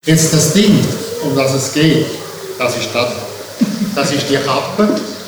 Jetzt das Ding, um das es geht, das ist das. Das ist die Kappe.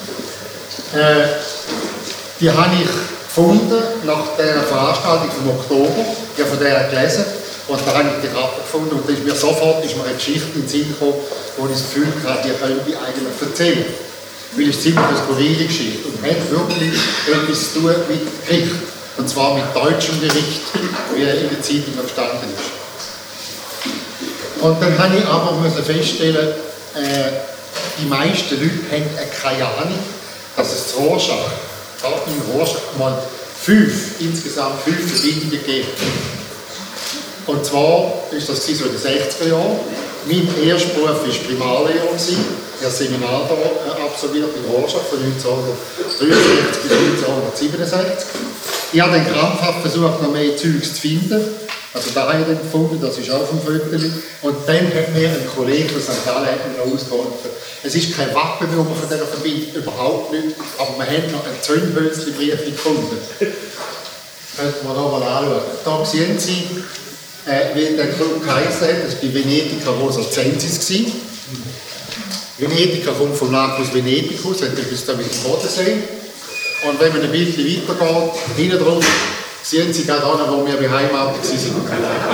Die habe ich gefunden nach der Veranstaltung vom Oktober. Ich habe von der gelesen und da habe ich die Kappe gefunden und da ist mir sofort eine Geschichte in den Sinn gekommen, wo ich das Gefühl hatte, die könnte ich eigentlich erzählen. Weil es ziemlich eine skurrile Geschichte und hat wirklich etwas zu tun mit Gericht. Und zwar mit deutschem Gericht, wie er in der Zeitung entstanden ist. Und dann habe ich aber feststellen, die meisten Leute haben keine Ahnung, dass es in Rorschach mal insgesamt fünf Verbindungen gibt. Und zwar ist das so in den 60er Jahren. Mein erster Beruf war Primarlehrer. Ich habe ein Seminar absolviert in Rorschach von 1963 bis 1967. Ich habe dann krampfhaft versucht, noch mehr Zeugs zu finden. Also da habe ich dann gefunden, das ist auch vom Viertel. Und dann hat mir ein Kollege von St. Gallen noch ausgeholfen. Es ist kein Wappennummer von dieser Verbindung, überhaupt nicht. Aber man hat noch ein Zündhölzli-Brief gefunden. Könnten wir da mal anschauen. Da sehen Sie, wie der Club geheißen hat. Das war die Venetica Rosacensis. Venetica kommt vom Lacus Veneticus, hat etwas da mit dem Bodensee. Und wenn man ein bisschen weitergeht, hinten drum, sehen Sie gerade an, wo wir beheimatet waren.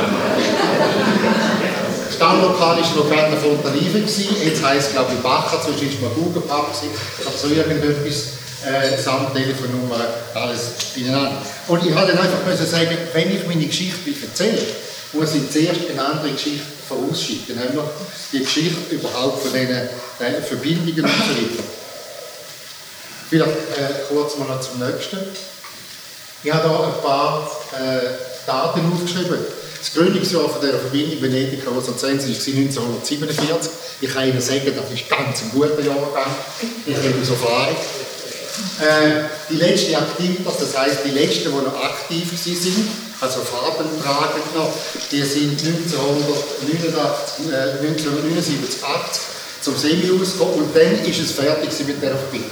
Das Standlokal war noch gerade der Fontanive, jetzt heisst es, glaube ich, Bacher, zwischen ist mal Guggenpapp, aber so irgendetwas, samt Telefonnummer, alles beieinander. Und ich wollte dann einfach sagen, wenn ich meine Geschichte erzähle, muss ich zuerst eine andere Geschichte vorausschicken. Dann haben wir die Geschichte überhaupt von diesen Verbindungen und so weiter. Vielleicht kurz mal noch zum Nächsten. Ich habe hier ein paar Daten aufgeschrieben. Das Gründungsjahr von dieser Verbindung Venetica Rosacensis war 1947. Ich kann Ihnen sagen, das ist ganz ein guter Jahrgang. Ich rede aus Erfahrung. Die letzten Aktivitas, das heisst die letzten, die noch aktiv waren, also farbentragend noch, die sind 1979, 80 zum Semi rausgekommen und dann ist es fertig mit dieser Verbindung.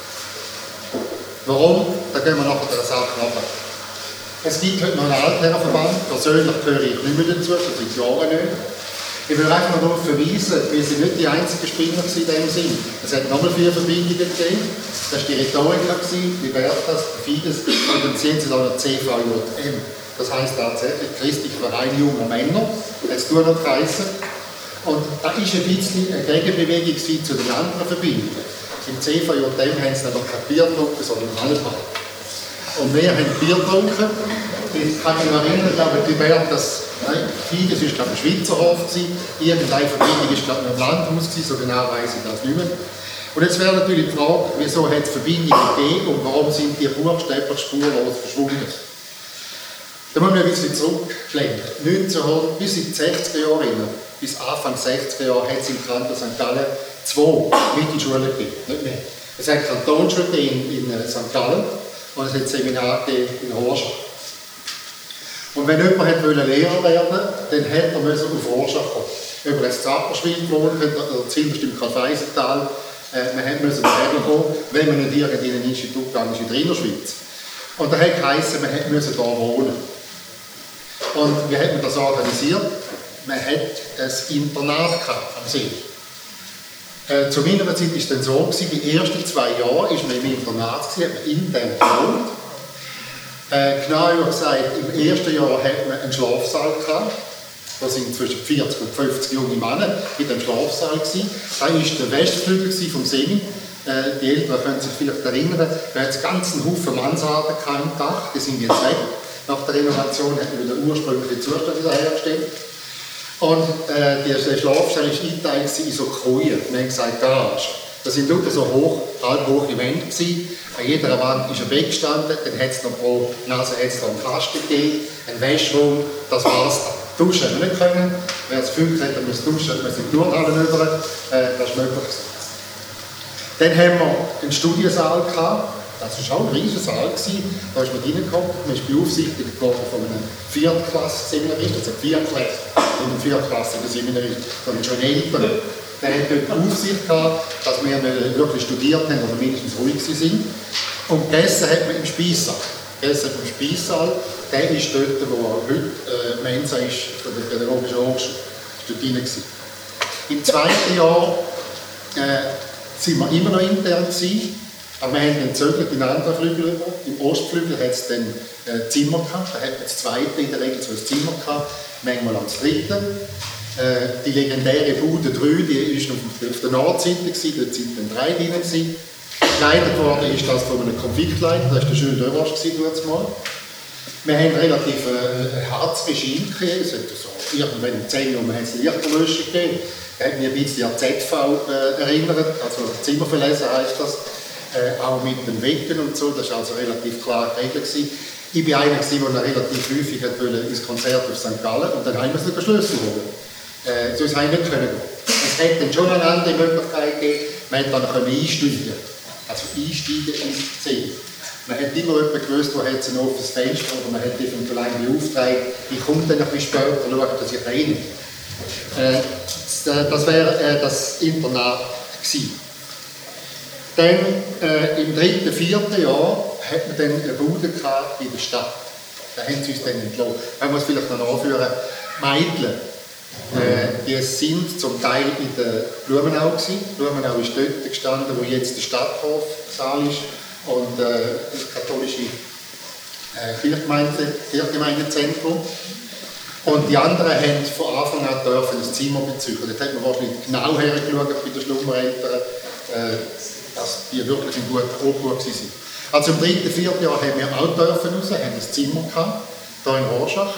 Warum? Da gehen wir nachher der Sache nach. Es gibt heute noch einen Altherrenverband, persönlich gehöre ich nicht mehr dazu, schon seit Jahren nicht. Ich will einfach noch darauf verweisen, wir sind nicht die einzigen Spinner in diesem Sinn. Es hat nochmal 4 Verbindungen gegeben. Das war die Rhetoriker, die Bertas, die Fides und dann sind sie da noch CVJM. Das heisst tatsächlich Christlicher Verein junger Männer, hat es noch geheißen. Und da war ein bisschen eine Gegenbewegung zu den anderen Verbindungen. Im CVJM haben sie aber kein Bier getrunken, sondern Alkohol. Und wir haben Bier getrunken. Ich kann mich noch erinnern, die Bertas, Fides war glaube ich ein Schweizer Hof, irgendeine Verbindung war glaube ich im Landhaus, so genau weiss ich das nicht mehr. Und jetzt wäre natürlich die Frage, wieso hat es Verbindungen gegeben und warum sind die buchstäblich spurlos verschwunden? Da müssen wir ein bisschen zurückschlenken. Bis in die 60er Jahre, bis Anfang 60er Jahre, hat es im Kanton St. Gallen 2 Mittelschulen gegeben, nicht mehr. Es hat Kantonsschule in St. Gallen und es hat Seminar in Rorschach. Und wenn jemand Lehrer werden wollte, dann hätte er auf Rorschach kommen. Über das Zapperschwil wohnen, oder zumindest im Karl-Feisental, man musste daher kommen, wenn man nicht in ein Institut gegangen ist in der Innerschweiz. Und da hat geheißen, man musste hier wohnen. Und wie hat man das organisiert? Man hat ein Internat am See. Zu meiner Zeit war es dann so, die ersten 2 Jahre war man im Internat, hat man intern gewohnt. Genauer gesagt, im ersten Jahr hat man einen Schlafsaal gehabt. Da sind zwischen 40 und 50 junge Männer in dem Schlafsaal gewesen. Da war der Westflügel vom Semi. Die Eltern können sich vielleicht erinnern, da hat es ganz einen Haufen Mansarden im Dach, die sind jetzt weg. Nach der Renovation hat man den ursprünglichen Zustand wiederhergestellt. Und der Schlafsaal war eingeteilt in so Kreuen, wir haben gesagt Garage. Das sind nur so halbhohe Wände gewesen. An jeder Wand ist ein Bett gestanden, dann hat es noch pro Nase einen Kasten gegeben, einen Wäschraum, das war es dann. Duschen haben wir nicht können. Wer das Gefühl hat, er muss duschen, wir sind in die Turnhalle rüber, das ist möglich. Dann haben wir einen Studiensaal gehabt. Das war auch ein riesiger Saal. Da ist man reingekommen, man ist beaufsichtigt worden von einem Viertklass-Seminarist, also ein Viertklässler und ein viertklassiger Seminarist, sondern schon älter. Der hat dort Aufsicht gehabt, dass wir wirklich studiert haben oder mindestens ruhig waren. Und gegessen hat man im Speissaal. Der ist dort, wo heute Mensa ist, von der Pädagogischen Hochschule. dort drin. Im zweiten Jahr sind wir immer noch intern gewesen, aber wir haben dann gezögert in einen anderen Flügel über. Im Ostflügel hat es dann Zimmer gehabt, da hat man das zweite in der Regel so ein Zimmer gehabt, manchmal auch das dritte. Die legendäre Bude 3, die war auf der Nordseite, dort sind dann 3 drin gewesen. Geleitet worden ist das von einem Konfliktleiter, das war der Jules Dörosch mal. Wir haben relativ ein hartes Regime gegeben, es hat so irgendwann im 10 Jahren hat es eine Lichterlöschung gegeben. Das hat mich ein bisschen an ZV erinnert, also Zimmerverlesen heisst das, auch mit den Wecken und so, das war also relativ klar geregelt gewesen. Ich war einer, der relativ häufig ins Konzert auf St. Gallen und dann haben wir den Schlüssel holen. Sonst haben wir nicht gehen. Es hätte dann schon eine andere Möglichkeit gegeben, man hätte dann einsteigen. Also einsteigen ins Zimmer. Man hat immer jemanden gewusst, wo hat ein offenes Fenster oder man hat eventuell einen beauftragt, ich komme dann ein bisschen später, schaue, dass ich rein. Das wäre das Internat gewesen. Dann im 3., 4. Jahr hat man dann eine Bude gehabt in der Stadt. Da haben sie uns dann entlassen. Man muss vielleicht noch anführen, Mädchen, die sind zum Teil in der Blumenau gewesen. Blumenau ist dort gestanden, wo jetzt der Stadthofsaal ist und das katholische Kirchgemeindezentrum. Und die anderen haben von Anfang an dürfen ein Zimmer beziehen. Dort hat man wahrscheinlich genau hergeschaut bei den Schlummereltern, dass die wirklich in guter Obhut waren. Also im 3., 4. Jahr haben wir auch dürfen raus, haben ein Zimmer gehabt, hier in Rorschach.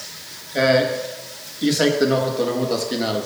Ich sage dann nachher, wo das genau war.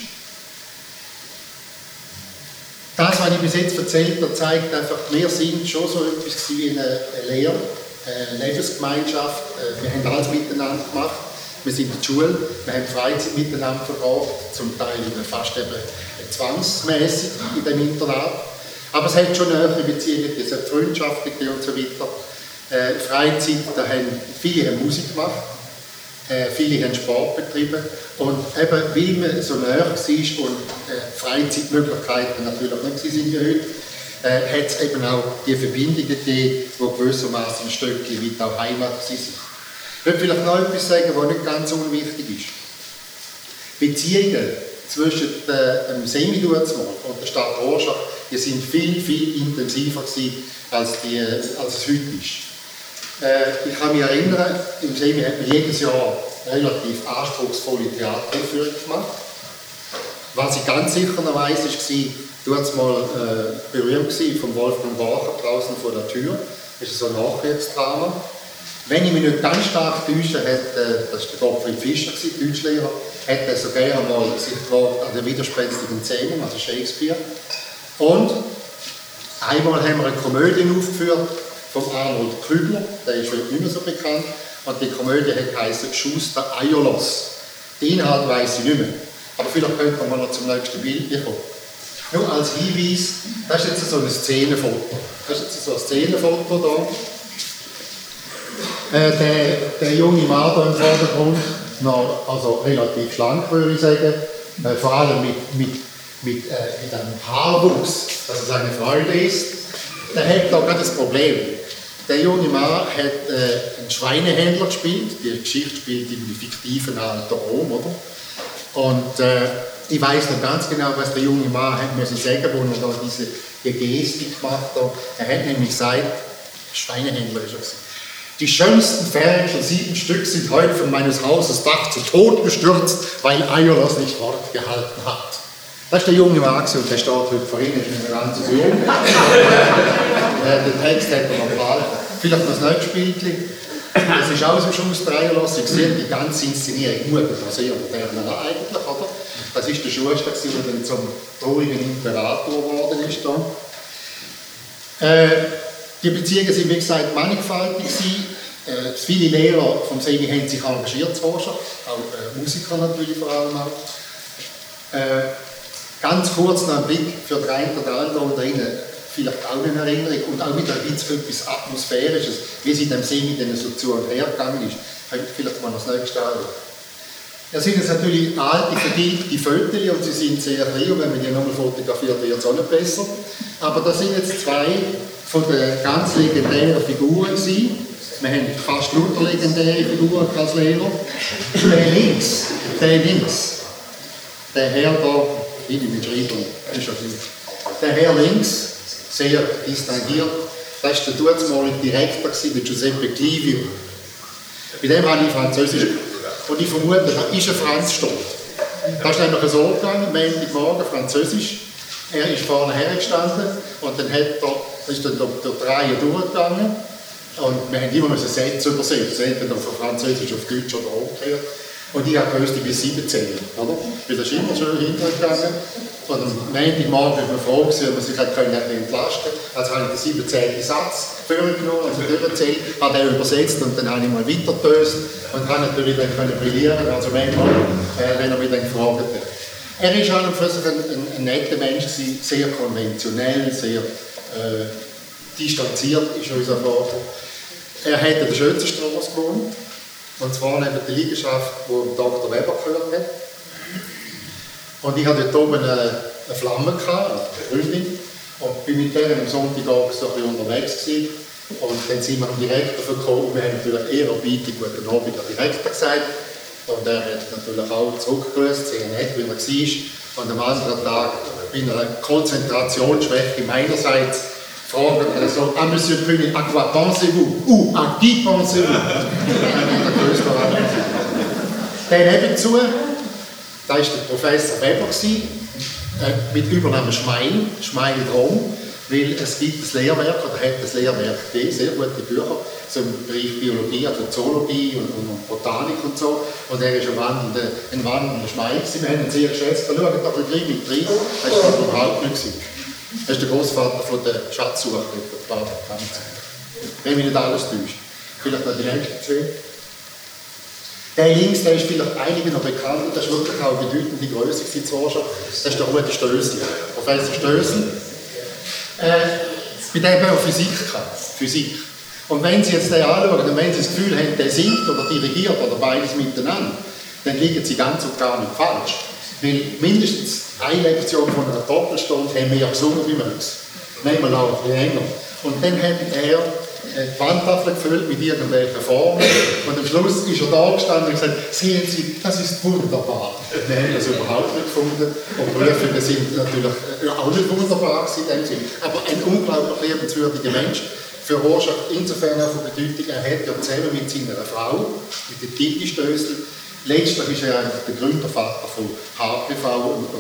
Das, was ich bis jetzt erzählt habe, zeigt einfach, wir sind schon so etwas wie eine Lebensgemeinschaft. Wir haben alles miteinander gemacht. Wir sind in der Schule, wir haben Freizeit miteinander verbracht, zum Teil fast eben zwangsmässig in dem Internat. Aber es hat schon nähere Beziehungen, es hat Freundschaften und so weiter. Freizeit, da haben viele Musik gemacht, viele haben Sport betrieben und eben, weil man so näher war und Freizeitmöglichkeiten natürlich nicht sind wie heute, hat es eben auch die Verbindungen gegeben, die gewissermaßen ein Stückchen weit auch Heimat waren. Ich würde vielleicht noch etwas sagen, was nicht ganz unwichtig ist. Beziehungen zwischen dem Semidurzmal und der Stadt Rorschach, die sind viel, viel intensiver gewesen, als es heute ist. Ich kann mich erinnern, im Semi hat man jedes Jahr relativ anspruchsvolle Theateraufführungen gemacht. Was ich ganz sicher noch weiss, war berühmt von Wolfgang Bacher draußen vor der Tür. Das ist so ein Nachkriegsdrama. Wenn ich mich nicht ganz stark täusche, das war der Gottfried Fischer, Deutschlehrer, hat er so gerne mal sich gewagt an der widerspenstigen Zähmung, also Shakespeare. Und einmal haben wir eine Komödie aufgeführt von Arnold Krügler, der ist heute nicht mehr so bekannt, und die Komödie heisst Schuster Eierlos. Den Inhalt weiss ich nicht mehr, aber vielleicht könnte man noch zum nächsten Bild kommen. Nur als Hinweis, das ist jetzt so ein Szenenfoto. Das ist jetzt so ein Szenenfoto hier. Der junge Mann hier im Vordergrund, noch, also relativ schlank würde ich sagen, vor allem mit einem Haarwuchs, dass es eine Freude ist, der hat da gerade das Problem. Der junge Mann hat einen Schweinehändler gespielt, die Geschichte spielt im fiktiven alten Rom, oder? Und ich weiss noch ganz genau, was der junge Mann hat müssen sagen, wo er da diese Gestik gemacht hat. Er hat nämlich gesagt, Schweinehändler ist er gewesen. Die schönsten Ferkel, 7 Stück, sind heute von meines Hauses Dach zu Tod gestürzt, weil Eierlos nicht Wort gehalten hat. Das ist der junge Mann und der steht heute vor Ihnen, ist nicht mehr ganz so jung. Den Text hat er noch behalten. Vielleicht noch das nächste Bildchen. Das ist auch so Schuster Eierlos. Ich sehe die ganze Inszenierung gut, das war sehr modern eigentlich, oder? Das ist der Schuster, der dann zum traurigen Imperator geworden ist. Die Beziehungen sind, wie gesagt, mannigfaltig gewesen. Viele Lehrer vom Semi haben sich engagiert zu Rorschach, auch Musiker natürlich vor allem auch. Ganz kurz noch ein Blick für den einen oder anderen unter Ihnen, vielleicht auch eine Erinnerung und auch wieder etwas Atmosphärisches, wie es in dem Semi dann so zu und her gegangen ist. Vielleicht mal noch das nächste anschauen. Das sind jetzt natürlich alte, vergilbte Fotos und sie sind sehr klein und wenn man die nochmal fotografiert, wird es auch nicht besser. Aber das sind jetzt 2 von den ganz legendären Figuren gewesen. Wir haben fast lauter legendäre Figuren als Lehrer. Der links, Der Herr da, ich mit Schreiber, ist ja gleich. Der Herr links, sehr distinguiert, das war der damalige Direktor, der Giuseppe Clivio. Bei dem habe ich Französisch. Und ich vermute, da ist ein Franz Stoll. Das ist nämlich so gegangen, Montagmorgen Französisch. Er ist vorne hergestanden und dann ist dann durch die Reihe durchgegangen. Und wir haben immer Sätze übersetzt, entweder von Französisch auf Deutsch oder umgekehrt. Und ich habe gewusst, bis 7 zählen, oder? Weil das ist immer schön hintergegangen. Und am Montagmorgen war man froh, ob man sich entlasten konnte. Also habe ich den 17. Satz vorgenommen, also überzählt, habe den übersetzt und dann habe ich mal weitergetöst und habe natürlich dann brillieren, also manchmal, wenn er mich dann gefragt hat. Er war an und für sich ein netter Mensch, sehr konventionell, sehr distanziert, ist unser Vater. Er hat in der Schützenstraße gewohnt. Und zwar neben der Liegenschaft, wo Dr. Weber gehört hat. Und ich hatte dort oben eine Flamme, eine Freundin. Und bin mit der am Sonntagabend so ein bisschen unterwegs gewesen. Und dann sind wir am Direktor gekommen. Wir haben natürlich ehrerbietig guten Abend an den Direktor gesagt. Und er hat natürlich auch zurückgegrüßt, sehr nett, wie er war. Und am anderen Tag, bei einer Konzentrationsschwäche meinerseits, fragt er so, ah, Monsieur König, à quoi pensez-vous? Ou à qui pensez-vous? Dann nebenzu, da war der Professor Weber, mit Übernamen Schmeil drum, weil es gibt ein Lehrwerk, oder hat das Lehrwerk sehr gute Bücher, so im Bereich Biologie, also Zoologie und Botanik und so. Und er war ein wandelnder Schmeil. Wir haben ihn sehr geschätzt. Schaut doch ein bisschen mit rein, das war überhaupt nicht gewesen. Das ist der Großvater von der Schatzsuche, der Vater Kanz. Wenn mich nicht alles täuscht. Vielleicht noch die nächste gesehen. Der links, der ist vielleicht einigen noch bekannt, das ist wirklich auch eine bedeutende Größe in Zorscha. Das ist der Rudi Stössel, Professor Stössel. Bei dem haben wir Physik gehabt. Physik. Und wenn Sie jetzt den anschauen und wenn Sie das Gefühl haben, der singt oder dirigiert oder beides miteinander, dann liegen Sie ganz und gar nicht falsch. Weil mindestens eine Lektion von einer Doppelstunde haben wir ja gesungen wie Mörs. Nehmen wir noch ein bisschen länger. Und dann hat er die Wandtafel gefüllt mit irgendwelchen Formen. Und am Schluss ist er da gestanden und gesagt, sehen Sie, das ist wunderbar. Wir haben das überhaupt nicht gefunden. Und Prüfungen sind natürlich auch nicht wunderbar in dem Sinn. Aber ein unglaublich liebenswürdiger Mensch. Für Rorschach insofern auch von Bedeutung, er hat ja zusammen mit seiner Frau, mit der Titi Stössel, letztlich ist er eigentlich der Gründervater von HPV und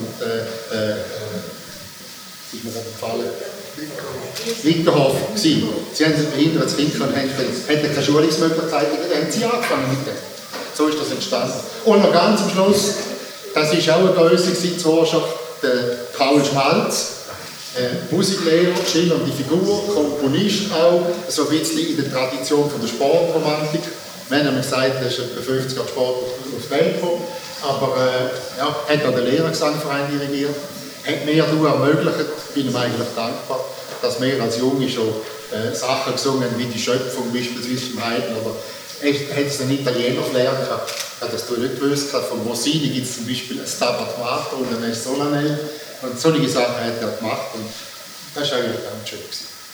ist mir gefallen, Winterhof gewesen. Sie haben ein behindertes Kind und hatten keine Schulungsmöglichkeiten, dann haben sie angefangen mit dem. So ist das entstanden. Und noch ganz am Schluss, das ist auch eine Größe in Rorschach, der Paul Schmalz, Musiklehrer, schillernde Figur, Komponist auch, so ein bisschen in der Tradition von der Sportromantik. Wir haben gesagt, er ist etwa 50 Jahre Sport auf die Welt gekommen, aber hat auch den Lehrergesangverein dirigiert, hat mir ermöglicht, bin ihm eigentlich dankbar, dass wir als Junge schon Sachen gesungen haben, wie die Schöpfung beispielsweise im Haydn, oder hat es einen Italiener gelernt, das du nicht gewusst hast, von Rossini gibt es zum Beispiel ein Stabat Mater und ein Solanel, und solche Sachen hat er gemacht und das war eigentlich ganz schön.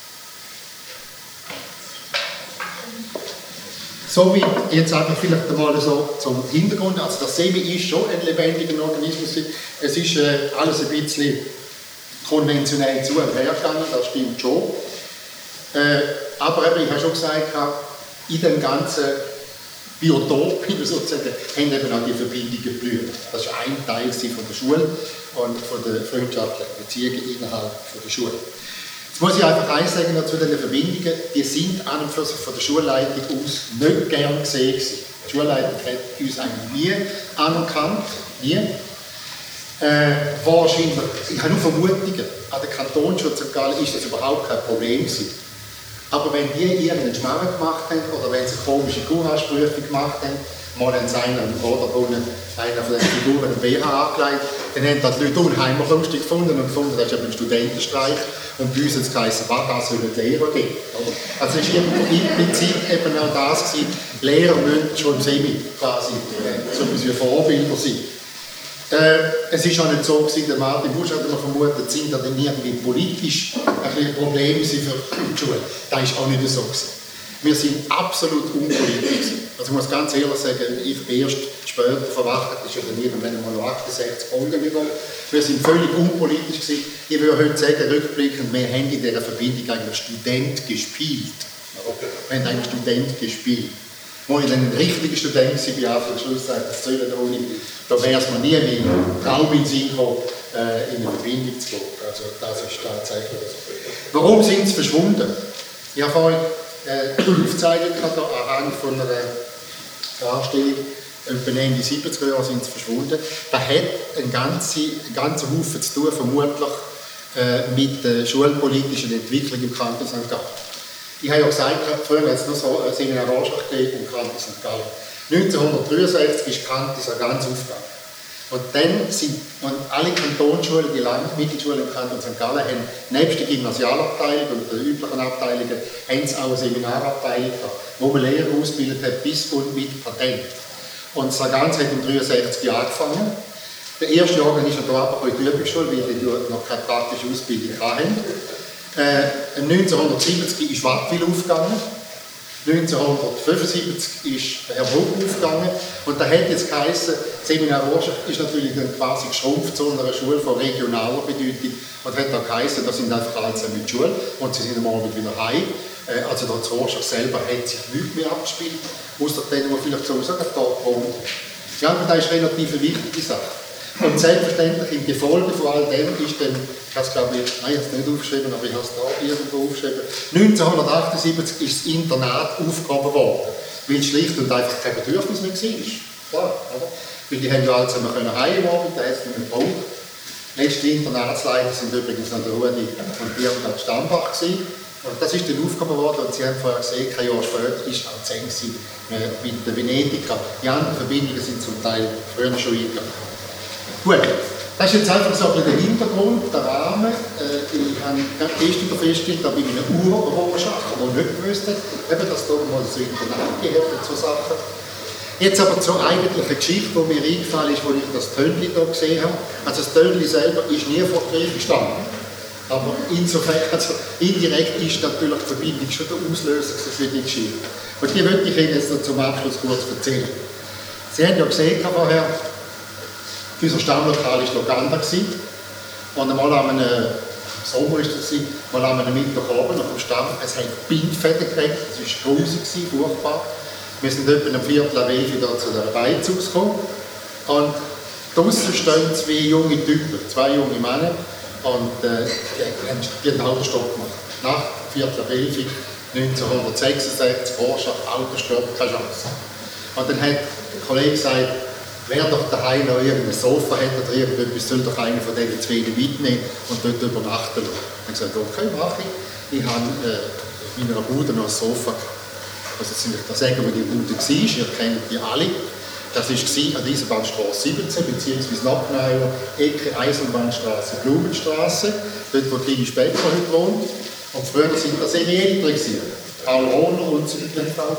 So wie jetzt einfach vielleicht einmal so zum Hintergrund, also das Semi ist schon ein lebendiger Organismus, es ist alles ein bisschen konventionell zu und her gegangen, das stimmt schon. Aber ich habe schon gesagt, in dem ganzen Biotop, wie wir sozusagen, haben eben auch die Verbindungen geblüht. Das war ein Teil von der Schule und von den freundschaftlichen Beziehungen innerhalb der Schule. Jetzt muss ich einfach eins sagen zu diesen Verbindungen, die sind an und für sich von der Schulleitung aus nicht gern gesehen gewesen. Die Schulleitung hat uns eigentlich nie anerkannt, nie. Wahrscheinlich, ich habe nur Vermutungen, an der Kantonsschule St. Gallen ist das überhaupt kein Problem gewesen. Aber wenn die irgendeinen Schmarrn gemacht haben oder wenn sie eine komische Courage-Prüfung gemacht haben, mal haben sie einen einer von den Figuren einen BH angelegt, dann haben das die Leute unheimlich lustig gefunden und gefunden, das ist eben ein Studentenstreich und bei uns hat es geheißen, was sollen die Lehrer geben. Also es war implizit eben auch das gewesen, Lehrer müssen schon im Semi quasi so etwas wie Vorbilder sein. Es war auch nicht so gewesen, der Martin Busch hat immer vermutet, sind da dann irgendwie politisch ein bisschen Probleme für die Schule. Das war auch nicht so gewesen. Wir sind absolut unpolitisch. Also ich muss ganz ehrlich sagen, ich bin erst später verwacht, das ist ja dann irgendwann mal 68 Folgen gegangen. Wir sind völlig unpolitisch gewesen. Ich würde heute sagen, rückblickend, wir haben in dieser Verbindung eigentlich Student gespielt. Wir haben eigentlich Student gespielt. Als ich dann ein richtiger Student war, bin ich Anfang Schluss das Zöllner der Uni, da wäre es mir nie mehr Traum in den Sinn gekommen, in eine Verbindung zu gehen. Also das ist tatsächlich so. Warum sind sie verschwunden? Ich habe vorhin aufgezeigt anhand von einer Darstellung, etwa Ende 70er Jahre sind sie verschwunden. Das hat einen ganzen Haufen zu tun, vermutlich mit der schulpolitischen Entwicklung im Kanton St. Gallen. Ich habe ja gesagt, früher hat es nur so eine Seminarlandschaft gegeben im Kanton St. Gallen. 1963 ist Kanton ganz aufgegangen. Und dann sind alle Kantonsschulen, die Mittelschule im Kanton St. Gallen, haben nebst der Gymnasialabteilung und den üblichen Abteilungen haben sie auch eine Seminarabteilung gehabt, wo man Lehrer ausgebildet hat, bis und mit Patent. Und das Ganze hat um 63 angefangen. Der erste Jahrgang ist hier aber in die Übungsschule, weil die noch keine praktische Ausbildung hatten. 1970 ist Wattwil aufgegangen. 1975 ist Herr Bruck aufgegangen und da hat jetzt geheißen, Seminar Ortschaft ist natürlich dann quasi geschrumpft zu einer Schule von regionaler Bedeutung und hat da geheißen, da sind einfach alle zusammen mit Schule und sie sind am Abend wieder heim. Also da zur Ortschaft selber hat sich nichts mehr abgespielt, außer denen, die vielleicht so sagen, da wohnt. Ja, aber das ist relativ eine wichtige Sache. Und selbstverständlich im Gefolge von all dem ist dann, ich habe es glaube ich, nein, ich habe es nicht aufgeschrieben, aber ich habe es da irgendwo aufgeschrieben, 1978 ist das Internat aufgehoben worden, weil es schlicht und einfach kein Bedürfnis mehr war. Klar, oder? Weil die haben ja alle zusammen heim am Abend, da hat es nicht mehr gebraucht. Letzte Internatsleiter sind übrigens noch der Rudi und Birgit Stambach gewesen. Und das ist dann aufgehoben worden und Sie haben vorher gesehen, kein Jahr später ist auch Zeng mit der Venediger. Die anderen Verbindungen sind zum Teil früher schon eingegangen. Gut, das ist jetzt einfach so ein bisschen der Hintergrund, der Rahmen. Ich habe gestern festgestellt, da bin ich ein Urhochschacher, der nicht gewusst hat, dass da mal so Internat gegeben hat und so Sachen. Jetzt aber zur eigentlichen Geschichte, die mir eingefallen ist, als ich das Tönnli hier gesehen habe. Also das Tönnli selber ist nie vor Krieg gestanden. Aber insofern, also indirekt ist natürlich die Verbindung schon der Auslöser für die Geschichte. Und die möchte ich Ihnen jetzt noch zum Abschluss kurz erzählen. Sie haben ja gesehen vorher, unser Stammlokal war Loganda. Und einmal am Sommer war das, mal am Mittwochabend auf dem Stamm, es hat Bindfäden gekriegt, es war grusig, furchtbar. Wir sind etwa um 11:15 wieder zu der Beiz gekommen. Und draussen stehen zwei junge Typen, zwei junge Männer, und die haben einen Autostopp gemacht. Nach 11:15, 1966, Ortschaft, Autostopp, keine Chance. Und dann hat der Kollege gesagt, wer doch daheim noch irgendein Sofa hat oder irgendetwas, soll doch einer von diesen zwei mitnehmen und dort übernachten lassen. Ich habe gesagt, okay, mache ich. Ich habe in meiner Bude noch ein Sofa gehabt. Also jetzt soll ich da sagen, wo die Bude war, ihr kennt die alle. Das war an der Eisenbahnstraße 17, beziehungsweise noch genauer, Ecke Eisenbahnstraße, Blumenstraße, dort wo Tini Specker heute wohnt. Und früher sind das Ältere gewesen. Paul Rohner und so weiter.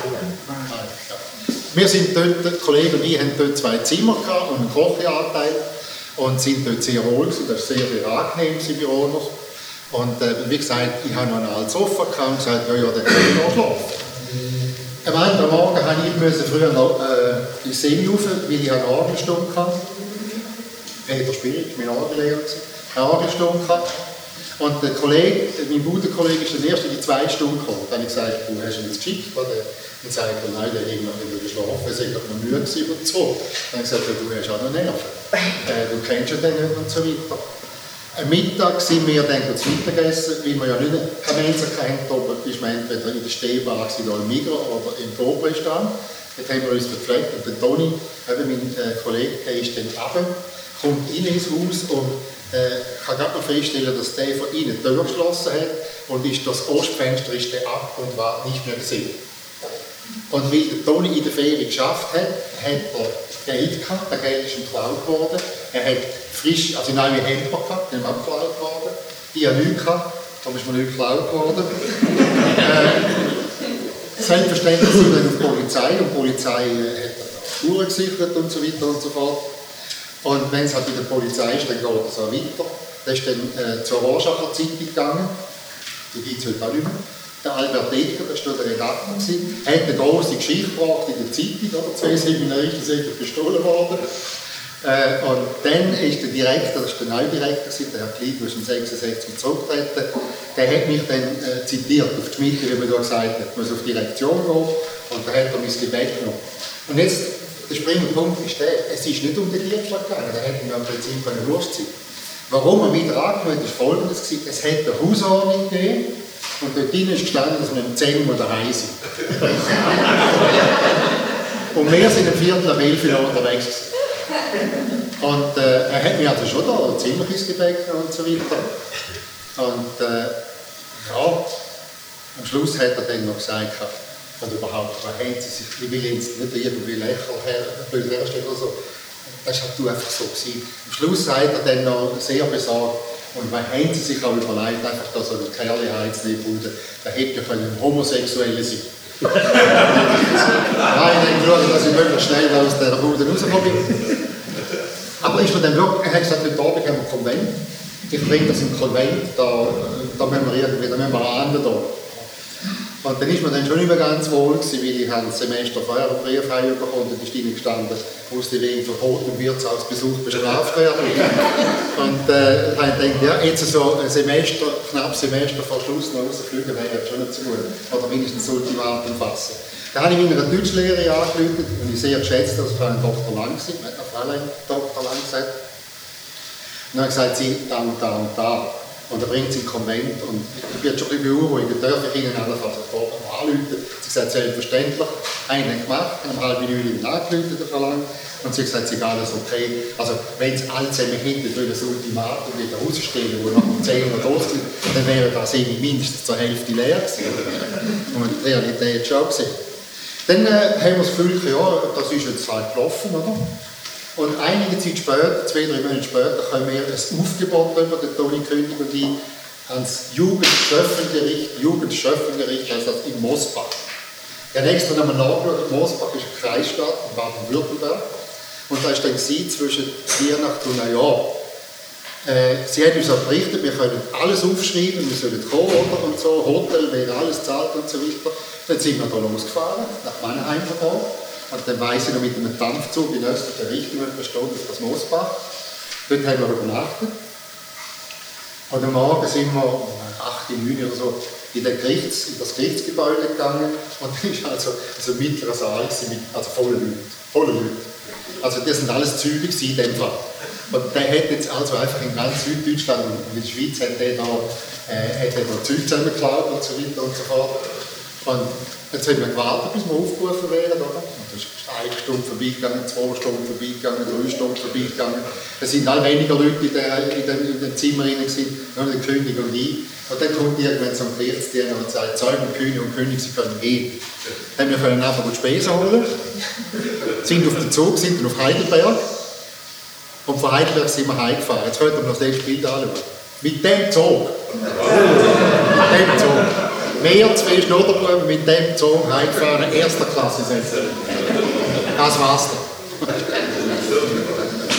Wir sind dort, der Kollege und ich haben dort 2 Zimmer gehabt und einen Kochanteil und sind dort sehr wohl gewesen. Das war sehr, sehr angenehm bei Rohner. Und wie gesagt, ich habe noch ein altes Sofa gehabt und gesagt, ja, dann kann ich noch schlafen. Am anderen Morgen musste ich früher noch in See rauf, weil ich eine Orgelstunde hatte. Peter Spirig, mein Orgellehrer, eine Orgelstunde hatte. Und der Kollege, mein Budenkollege, ist dann erst in die 2 Stunden gekommen. Dann habe ich gesagt, du hast ihn jetzt geschickt. Dann sagt er, nein, der hat noch nicht geschlafen, er sei noch müde gewesen und so. Dann habe ich gesagt, du hast auch noch Nerven. Du kennst ja den nicht und so weiter. Am Mittag sind wir dann zu Mittagessen, weil wir ja nicht keine Mensa hatten, aber ist man entweder in der Stehbar in Almigro oder im Dobre-Stand. Dort haben wir uns verpflegt und der Toni, mein Kollege, der ist dann runter, kommt rein ins Haus und kann gerade noch feststellen, dass der von innen die Tür geschlossen hat und das Ostfenster ist dann ab und war nicht mehr gesehen. Und weil der Toni in der Ferie geschafft hat, hat er Geld gehabt, das Geld ist ihm geklaut worden. Er hat frisch, also neue Hemder gehabt, die haben auch geklaut worden. Die haben nichts gehabt, darum ist mir nicht geklaut worden. Selbstverständlich sind wir auf die Polizei und die Polizei hat Spuren gesichert und so weiter und so fort. Und wenn es halt bei der Polizei ist, dann geht es auch weiter. Das ist dann zur Orschacher Zeitung gegangen, die gibt es heute auch nicht mehr. Der Albert Decker, das war der Redakteur, hat eine große Geschichte gebracht in der Zeitung, oder? 2 Seminaristen sind bestohlen worden. Und dann ist der Direktor, das war der Neudirektor, der Herr Kleid, der ist im 66 zurückgetreten, der hat mich dann zitiert auf die Mitte, wie man da gesagt hat, ich muss auf die Direktion gehen, und da hat er mein Gebet genommen. Und jetzt, der springende Punkt ist der, es ist nicht um den Dienstag gegangen, da hätten wir im Prinzip eine Wurst sein. Warum er wieder angemeldet ist, folgendes gewesen: Es hat eine Hausordnung gegeben und dort drin ist gestanden, dass wir um 10 Uhr daheim sind. Und wir sind um 10:45 unterwegs gewesen. Und er hat mich also schon da ziemlich ins Gebet und so weiter. Und ja, am Schluss hat er dann noch gesagt, und überhaupt, was haben Sie sich, ich will jetzt nicht irgendwie lächeln herstellen oder so. Das war einfach so gewesen. Am Schluss sagt er dann noch sehr besorgt, und was haben Sie sich auch überlegt, einfach da so eine Kerlheit zu nehmen, da hätte ja ein Homosexuelle sein. Nein, ich schaue, dass ich möglichst schnell aus der Bude rauskomme. Aber ist mir dann wirklich, er hat gesagt, heute Abend haben wir Konvent. Ich bringe das im Konvent, da müssen wir irgendwie, da müssen wir ran da. Und dann ist mir dann schon nicht mehr ganz wohl gewesen, weil ich ein Semester vorher einen Brief bekommen und da ist drin gestanden, musste wegen verbotenem Wirtshausbesuch bestraft werden. Und da habe ich gedacht, ja, jetzt so ein Semester, knapp Semester vor Schluss noch rausfliegen, wäre ja schon nicht zu gut. Oder mindestens Ultimatum fassen. Da habe ich meiner Deutschlehrerin angerufen und ich sehr geschätzt, dass Frau Dr. Lang war, hat eine Fräulein Dr. Lang gesagt. Und dann hat gesagt, sie da und da und da. Und er bringt sie in den Konvent und ich werde schon ein bisschen beunruhigt. Darf ich Ihnen allenfalls anrufen? Sie sagt, selbstverständlich. Einen gemacht, eine halbe Minute angerufen, der Verlangt. Und sie hat gesagt, es ist alles okay. Also, wenn es alle zusammen hinten durch das Ultimatum wieder rausstellen, wo nach um 10 Uhr losgeht, dann wäre das mindestens zur Hälfte leer gewesen. Und die Realität schon gesehen. Dann haben wir das Gefühl, ja, das ist jetzt halt gelaufen, oder? Und einige Zeit später, 2-3 Monate später, können wir ein Aufgebot über den Toni König und ich ans Jugendschöffengericht, also in Mosbach. Der nächste nochmal nachgeschaut, Mosbach ist eine Kreisstadt in Baden-Württemberg. Und da war dann zwischen Weihnachten und Neujahr. Sie hat uns auch berichtet, wir können alles aufschreiben, wir sollen kommen oder? Und so, Hotel wäre alles zahlt und so weiter. Dann sind wir da losgefahren, nach Mannheim gefahren. Und dann weiss ich noch mit einem Dampfzug in östlicher Richtung, eine Stunde auf das Mosbach. Dort haben wir übernachtet. Und am Morgen sind wir um 8, 9 oder so in das Gerichtsgebäude gegangen. Und dann war also ein mittlerer Saal, also voller Leute. Also das sind alles Züge in dem Fall. Und der hat jetzt also einfach in ganz Süddeutschland und in der Schweiz hat er da Zeug zusammengeklaut und so weiter und so fort. Und jetzt haben wir gewartet, bis wir aufgerufen werden, oder? Und das ist 1 Stunde vorbeigegangen, 2 Stunden vorbeigegangen, 3 Stunden vorbeigegangen. Es sind all weniger Leute in den Zimmern gewesen, nur der König und ich. Und dann kommt irgendwann so ein Gerichtsdiener und sagt, Zeugen, König und König, Sie können gehen. Dann haben wir einfach die Spesen holen, sind auf den Zug, sind auf Heidelberg. Und von Heidelberg sind wir heimgefahren. Jetzt könnt ihr das nächste Bild anschauen. Mit dem Zug. Mit dem Zug. Wir 2 Schnodderbuben mit dem Zug heimgefahren, 1. Klasse sitzen. Das war's dann.